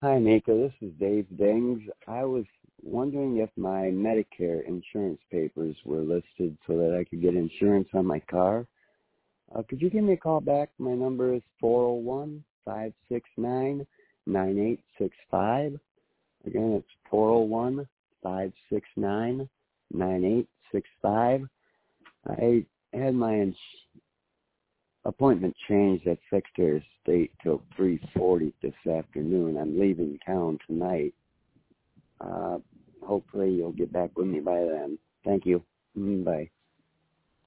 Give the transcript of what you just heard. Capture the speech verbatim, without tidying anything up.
Hi, Nika. This is Dave Dings. I was wondering if my Medicare insurance papers were listed so that I could get insurance on my car. Uh, could you give me a call back? My number is four oh one, five six nine, nine eight six five. Again, it's four oh one, five six nine, nine eight six five. I had my ins- appointment changed at Secretary of State till three forty this afternoon. I'm leaving town tonight. Uh, hopefully you'll get back with me by then. Thank you. Mm, Bye.